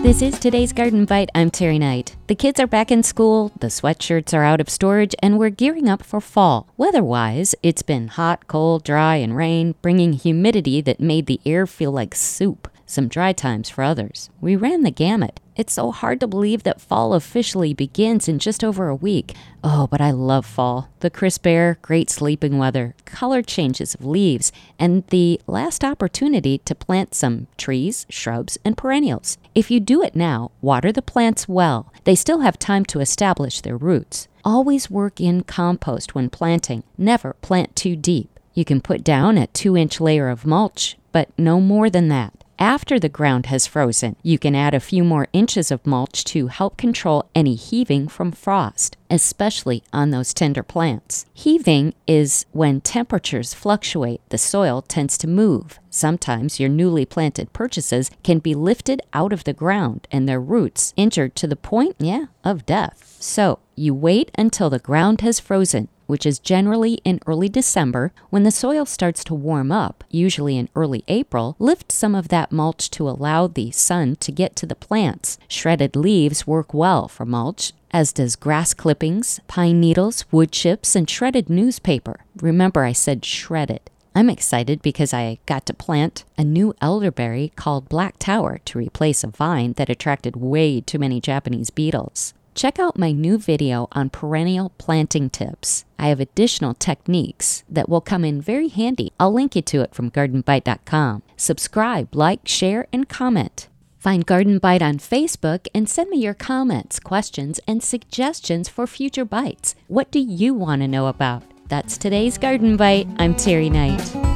This is today's Garden Bite. I'm Terry Knight. The kids are back in school, the sweatshirts are out of storage, and we're gearing up for fall. Weather-wise, it's been hot, cold, dry, and rain, bringing humidity that made the air feel like soup. Some dry times for others. We ran the gamut. It's so hard to believe that fall officially begins in just over a week. Oh, but I love fall. The crisp air, great sleeping weather, color changes of leaves, and the last opportunity to plant some trees, shrubs, and perennials. If you do it now, water the plants well. They still have time to establish their roots. Always work in compost when planting. Never plant too deep. You can put down a 2-inch layer of mulch, but no more than that. After the ground has frozen, you can add a few more inches of mulch to help control any heaving from frost, especially on those tender plants. Heaving is when temperatures fluctuate. The soil tends to move. Sometimes your newly planted purchases can be lifted out of the ground and their roots injured to the point, of death. So you wait until the ground has frozen, which is generally in early December. When the soil starts to warm up, usually in early April, lift some of that mulch to allow the sun to get to the plants. Shredded leaves work well for mulch, as does grass clippings, pine needles, wood chips, and shredded newspaper. Remember, I said shredded. I'm excited because I got to plant a new elderberry called Black Tower to replace a vine that attracted way too many Japanese beetles. Check out my new video on perennial planting tips. I have additional techniques that will come in very handy. I'll link you to it from gardenbite.com. Subscribe, like, share, and comment. Find Garden Bite on Facebook and send me your comments, questions, and suggestions for future bites. What do you want to know about? That's today's Garden Bite. I'm Terry Knight.